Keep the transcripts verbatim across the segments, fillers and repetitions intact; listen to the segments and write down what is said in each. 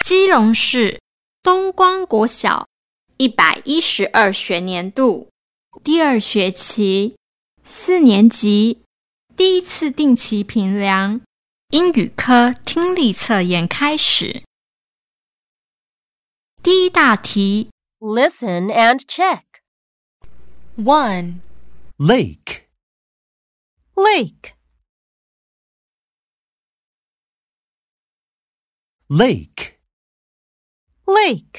基隆市东光国小一百一十二学年度第二学期四年级第一次定期评量英语科听力测验开始。第一大题 Listen and check. one. Lake. Lake. Lake. Lake.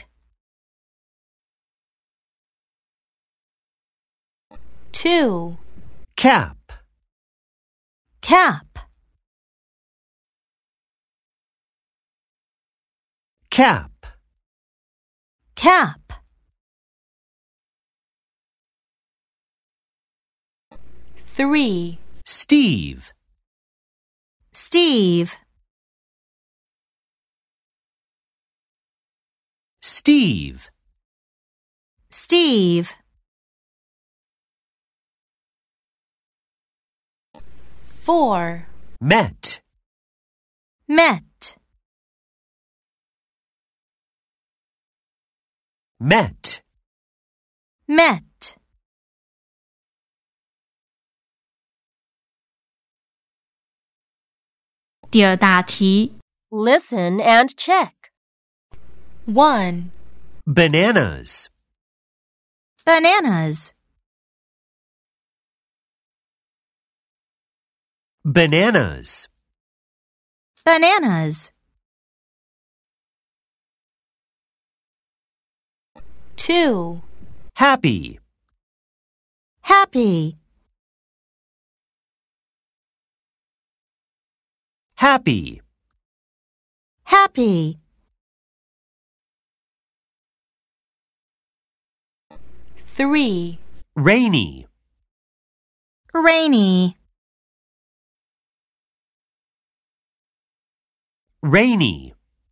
two. Cap. Cap. Cap. Cap. three. Steve. Steve. Steve. Steve. four. Met. Met. Met. Met. 第二大题 Listen and check. one. Bananas. Bananas. Bananas. Bananas. two. Happy. Happy. Happy. Happy. three. Rainy. Rainy. Rainy.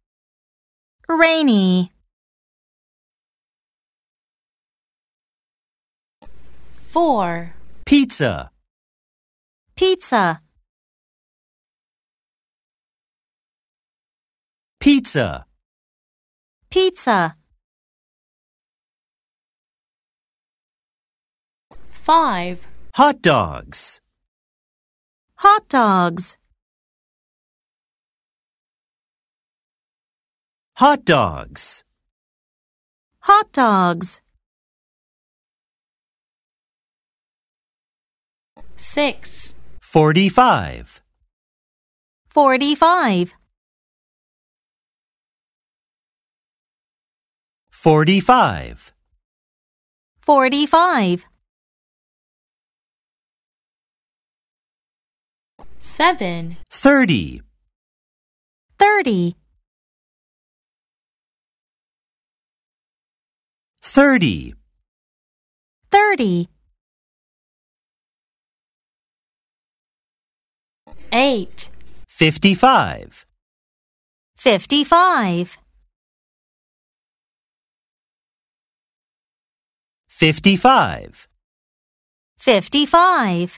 Rainy. four. Pizza. Pizza. Pizza. Pizza. five. Hot dogs. Hot dogs. Hot dogs. Hot dogs. six. Forty-five. Forty-five. Forty-five. Forty-five. seven. Thirty. Thirty. Thirty. Thirty. eight. Fifty-five. Fifty-five. Fifty-five. Fifty-five.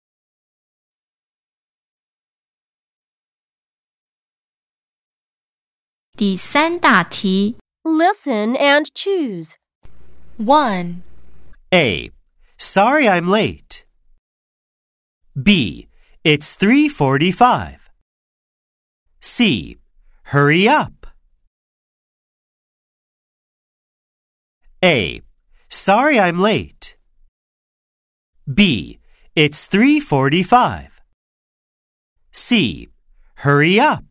第三大题 Listen and choose. one. A. Sorry I'm late. B. It's three forty-five. C. Hurry up. A. Sorry I'm late. B. It's three forty-five. C. Hurry up.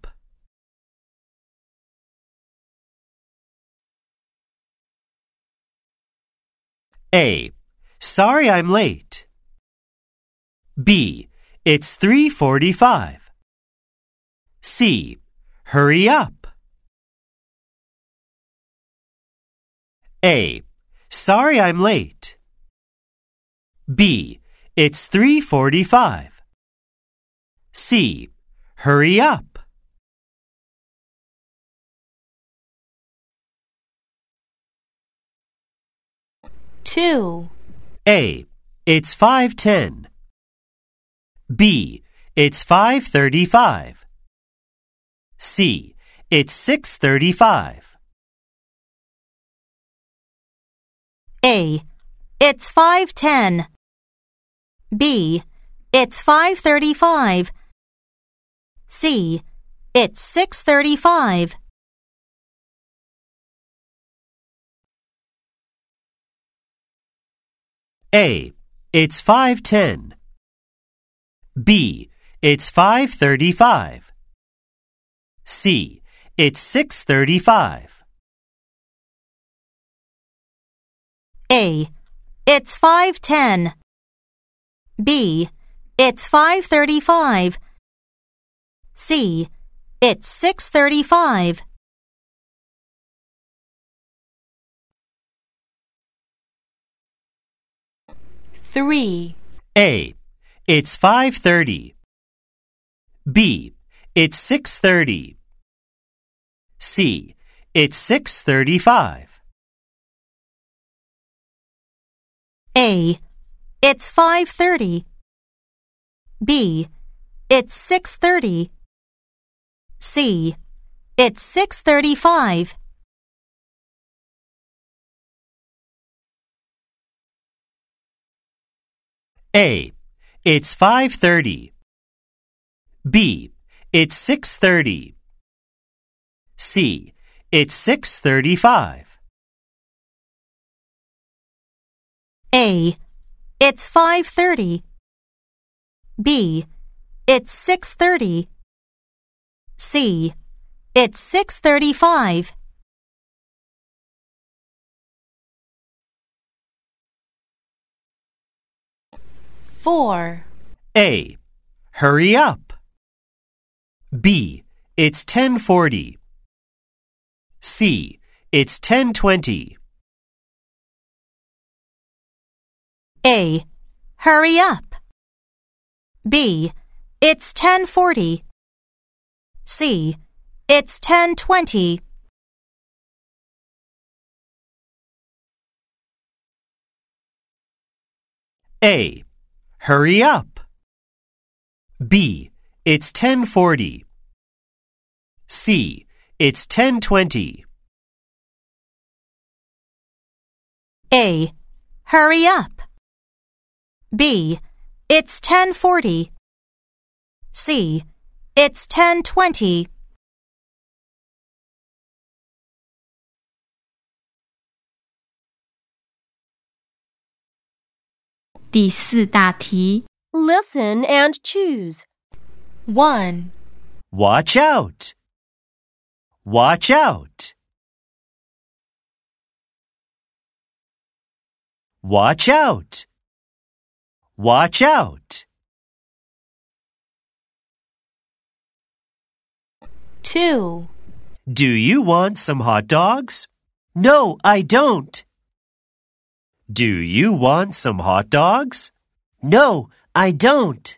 A. Sorry I'm late. B. It's three forty-five. C. Hurry up. A. Sorry I'm late. B. It's three forty-five. C. Hurry up. two. A. It's five ten. B. It's five thirty-five. C. it's six thirty-five. A. It's five ten. B. It's five thirty-five. C. It's six thirty-five. A. It's five ten. B. It's five thirty-five. C. It's six thirty-five. A. It's five ten. B. It's five thirty-five. C. It's six thirty-five. Three. A. It's five thirty. B. It's six thirty. C. It's six thirty-five. A. It's five thirty. B. It's six thirty. C. It's six thirty-five. A. It's five thirty. B. It's six thirty. C. It's six thirty-five. A. It's five thirty. B. It's six thirty. C. It's six thirty-five. Four. A. Hurry up. B. It's ten forty. C. It's ten twenty. A. Hurry up. B. It's ten forty. C. It's ten twenty. A. Hurry up. B. It's ten forty. C. It's ten twenty. A. Hurry up. B. It's ten forty. C. It's ten twenty. 第四大题 Listen and choose. One. Watch out. Watch out. Watch out. Watch out. Two. Do you want some hot dogs? No, I don't. Do you want some hot dogs? No, I don't.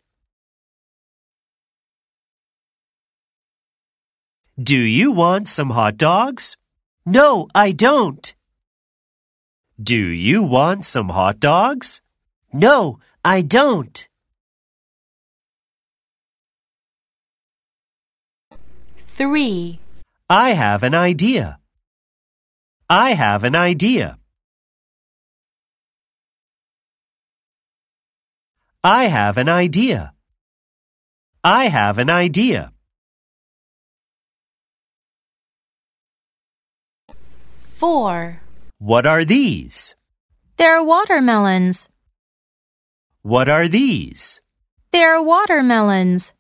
Do you want some hot dogs? No, I don't. Do you want some hot dogs? No, I don't. Three. I have an idea. I have an idea. I have an idea. I have an idea. Four. What are these? They're watermelons. What are these? They're watermelons.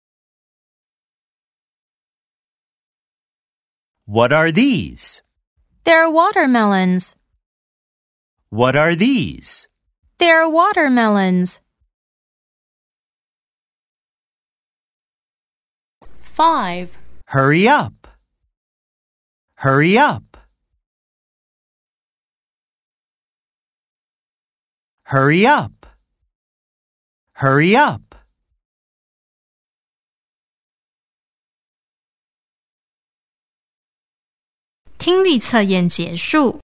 What are these? They're watermelons. What are these? They're watermelons. Five. Hurry up. Hurry up. Hurry up. Hurry up. 听力测验结束。